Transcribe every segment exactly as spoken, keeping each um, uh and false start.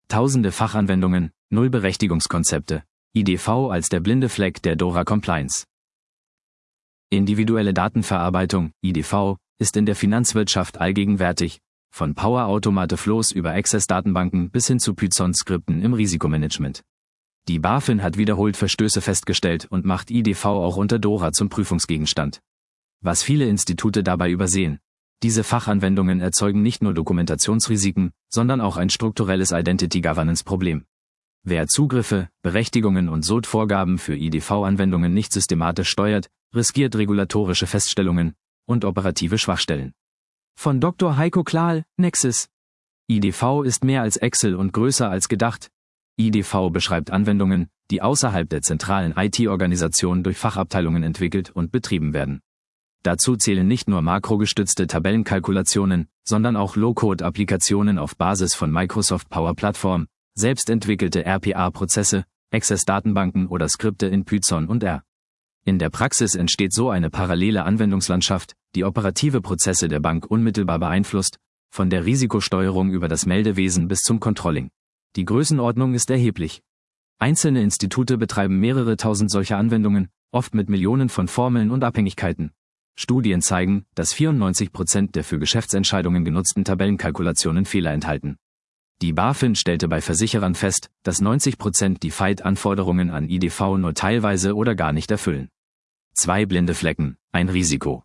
Tausende Fachanwendungen, null Berechtigungskonzepte. I D V als der blinde Fleck der DORA-Compliance. Individuelle Datenverarbeitung, I D V, ist in der Finanzwirtschaft allgegenwärtig, von Power-Automate-Flows über Access-Datenbanken bis hin zu Python-Skripten im Risikomanagement. Die BaFin hat wiederholt Verstöße festgestellt und macht I D V auch unter DORA zum Prüfungsgegenstand. Was viele Institute dabei übersehen: Diese Fachanwendungen erzeugen nicht nur Dokumentationsrisiken, sondern auch ein strukturelles Identity-Governance-Problem. Wer Zugriffe, Berechtigungen und S O D-Vorgaben für I D V-Anwendungen nicht systematisch steuert, riskiert regulatorische Feststellungen und operative Schwachstellen. Von Doktor Heiko Klahl, Nexus. I D V ist mehr als Excel und größer als gedacht. I D V beschreibt Anwendungen, die außerhalb der zentralen I T-Organisation durch Fachabteilungen entwickelt und betrieben werden. Dazu zählen nicht nur makrogestützte Tabellenkalkulationen, sondern auch Low-Code-Applikationen auf Basis von Microsoft Power Platform, selbstentwickelte R P A-Prozesse, Access-Datenbanken oder Skripte in Python und R. In der Praxis entsteht so eine parallele Anwendungslandschaft, die operative Prozesse der Bank unmittelbar beeinflusst, von der Risikosteuerung über das Meldewesen bis zum Controlling. Die Größenordnung ist erheblich. Einzelne Institute betreiben mehrere tausend solcher Anwendungen, oft mit Millionen von Formeln und Abhängigkeiten. Studien zeigen, dass vierundneunzig Prozent der für Geschäftsentscheidungen genutzten Tabellenkalkulationen Fehler enthalten. Die BaFin stellte bei Versicherern fest, dass neunzig Prozent die F I D-Anforderungen an I D V nur teilweise oder gar nicht erfüllen. Zwei blinde Flecken, ein Risiko.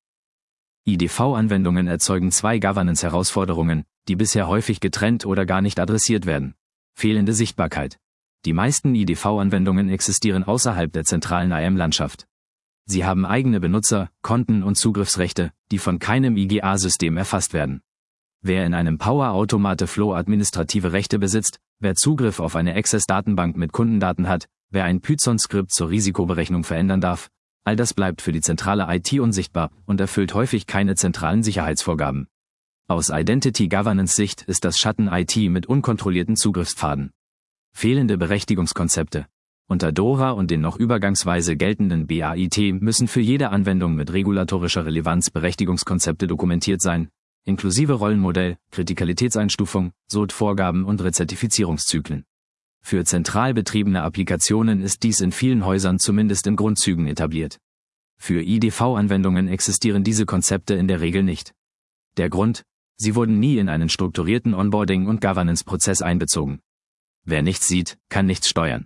I D V-Anwendungen erzeugen zwei Governance-Herausforderungen, die bisher häufig getrennt oder gar nicht adressiert werden. Fehlende Sichtbarkeit. Die meisten I D V-Anwendungen existieren außerhalb der zentralen I A M-Landschaft. Sie haben eigene Benutzer, Konten und Zugriffsrechte, die von keinem I G A-System erfasst werden. Wer in einem Power-Automate-Flow administrative Rechte besitzt, wer Zugriff auf eine Access-Datenbank mit Kundendaten hat, wer ein Python-Skript zur Risikoberechnung verändern darf, all das bleibt für die zentrale I T unsichtbar und erfüllt häufig keine zentralen Sicherheitsvorgaben. Aus Identity-Governance-Sicht ist das Schatten-I T mit unkontrollierten Zugriffspfaden. Fehlende Berechtigungskonzepte. Unter DORA und den noch übergangsweise geltenden B A I T müssen für jede Anwendung mit regulatorischer Relevanz Berechtigungskonzepte dokumentiert sein, inklusive Rollenmodell, Kritikalitätseinstufung, S O D-Vorgaben und Rezertifizierungszyklen. Für zentral betriebene Applikationen ist dies in vielen Häusern zumindest in Grundzügen etabliert. Für I D V-Anwendungen existieren diese Konzepte in der Regel nicht. Der Grund: Sie wurden nie in einen strukturierten Onboarding- und Governance-Prozess einbezogen. Wer nichts sieht, kann nichts steuern.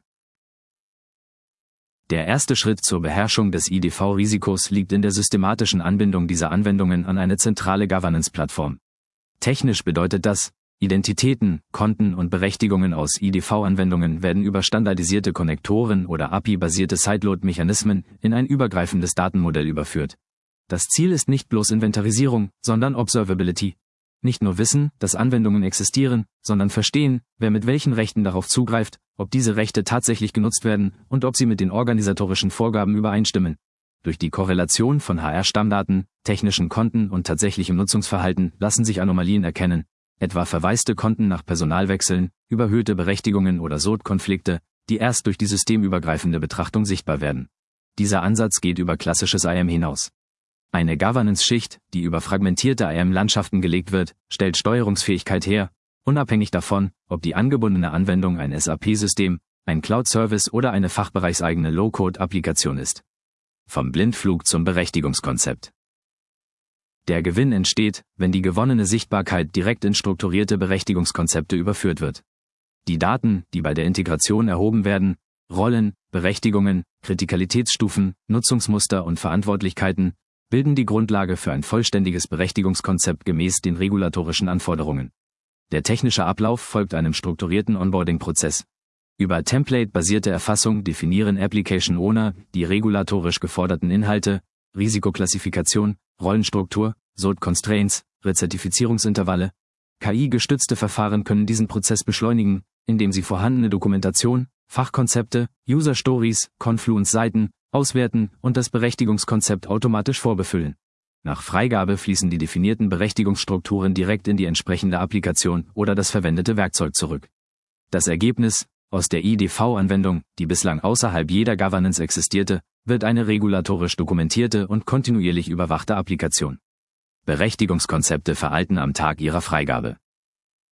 Der erste Schritt zur Beherrschung des I D V-Risikos liegt in der systematischen Anbindung dieser Anwendungen an eine zentrale Governance-Plattform. Technisch bedeutet das: Identitäten, Konten und Berechtigungen aus I D V-Anwendungen werden über standardisierte Konnektoren oder A P I-basierte Sideload-Mechanismen in ein übergreifendes Datenmodell überführt. Das Ziel ist nicht bloß Inventarisierung, sondern Observability. Nicht nur wissen, dass Anwendungen existieren, sondern verstehen, wer mit welchen Rechten darauf zugreift, ob diese Rechte tatsächlich genutzt werden und ob sie mit den organisatorischen Vorgaben übereinstimmen. Durch die Korrelation von H R-Stammdaten, technischen Konten und tatsächlichem Nutzungsverhalten lassen sich Anomalien erkennen, etwa verwaiste Konten nach Personalwechseln, überhöhte Berechtigungen oder S O D-Konflikte, die erst durch die systemübergreifende Betrachtung sichtbar werden. Dieser Ansatz geht über klassisches I A M hinaus. Eine Governance-Schicht, die über fragmentierte I A M-Landschaften gelegt wird, stellt Steuerungsfähigkeit her, unabhängig davon, ob die angebundene Anwendung ein S A P-System, ein Cloud-Service oder eine fachbereichseigene Low-Code-Applikation ist. Vom Blindflug zum Berechtigungskonzept. Der Gewinn entsteht, wenn die gewonnene Sichtbarkeit direkt in strukturierte Berechtigungskonzepte überführt wird. Die Daten, die bei der Integration erhoben werden, Rollen, Berechtigungen, Kritikalitätsstufen, Nutzungsmuster und Verantwortlichkeiten, bilden die Grundlage für ein vollständiges Berechtigungskonzept gemäß den regulatorischen Anforderungen. Der technische Ablauf folgt einem strukturierten Onboarding-Prozess. Über Template-basierte Erfassung definieren Application Owner die regulatorisch geforderten Inhalte, Risikoklassifikation, Rollenstruktur, S O D-Constraints, Rezertifizierungsintervalle. K I-gestützte Verfahren können diesen Prozess beschleunigen, indem sie vorhandene Dokumentation, Fachkonzepte, User-Stories, Confluence-Seiten auswerten und das Berechtigungskonzept automatisch vorbefüllen. Nach Freigabe fließen die definierten Berechtigungsstrukturen direkt in die entsprechende Applikation oder das verwendete Werkzeug zurück. Das Ergebnis: Aus der I D V-Anwendung, die bislang außerhalb jeder Governance existierte, wird eine regulatorisch dokumentierte und kontinuierlich überwachte Applikation. Berechtigungskonzepte veralten am Tag ihrer Freigabe.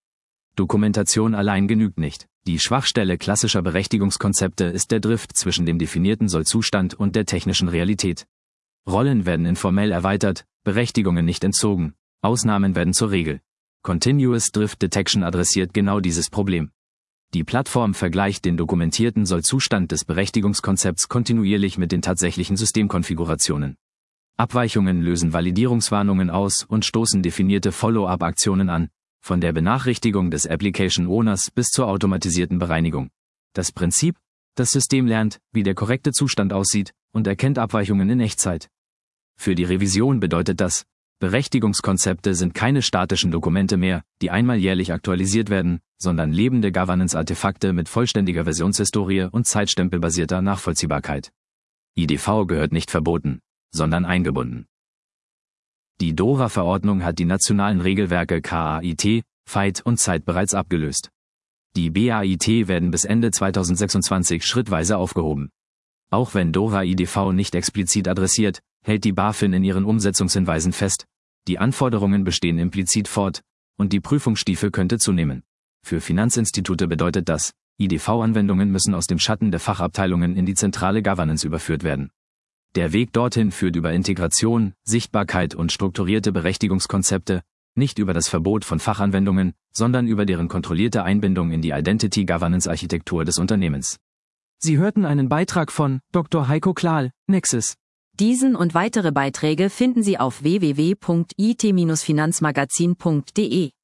Dokumentation allein genügt nicht. Die Schwachstelle klassischer Berechtigungskonzepte ist der Drift zwischen dem definierten Sollzustand und der technischen Realität. Rollen werden informell erweitert, Berechtigungen nicht entzogen, Ausnahmen werden zur Regel. Continuous Drift Detection adressiert genau dieses Problem. Die Plattform vergleicht den dokumentierten Sollzustand des Berechtigungskonzepts kontinuierlich mit den tatsächlichen Systemkonfigurationen. Abweichungen lösen Validierungswarnungen aus und stoßen definierte Follow-up-Aktionen an, von der Benachrichtigung des Application Owners bis zur automatisierten Bereinigung. Das Prinzip: Das System lernt, wie der korrekte Zustand aussieht, und erkennt Abweichungen in Echtzeit. Für die Revision bedeutet das: Berechtigungskonzepte sind keine statischen Dokumente mehr, die einmal jährlich aktualisiert werden, sondern lebende Governance-Artefakte mit vollständiger Versionshistorie und zeitstempelbasierter Nachvollziehbarkeit. I D V gehört nicht verboten, sondern eingebunden. Die DORA-Verordnung hat die nationalen Regelwerke K A I T, F A I T und C I T bereits abgelöst. Die B A I T werden bis Ende zweitausendsechsundzwanzig schrittweise aufgehoben. Auch wenn DORA I D V nicht explizit adressiert, hält die BaFin in ihren Umsetzungshinweisen fest: Die Anforderungen bestehen implizit fort, und die Prüfungsstufe könnte zunehmen. Für Finanzinstitute bedeutet das: I D V-Anwendungen müssen aus dem Schatten der Fachabteilungen in die zentrale Governance überführt werden. Der Weg dorthin führt über Integration, Sichtbarkeit und strukturierte Berechtigungskonzepte, nicht über das Verbot von Fachanwendungen, sondern über deren kontrollierte Einbindung in die Identity-Governance-Architektur des Unternehmens. Sie hörten einen Beitrag von Doktor Heiko Klahl, Nexus. Diesen und weitere Beiträge finden Sie auf w w w punkt i t Bindestrich finanzmagazin punkt de.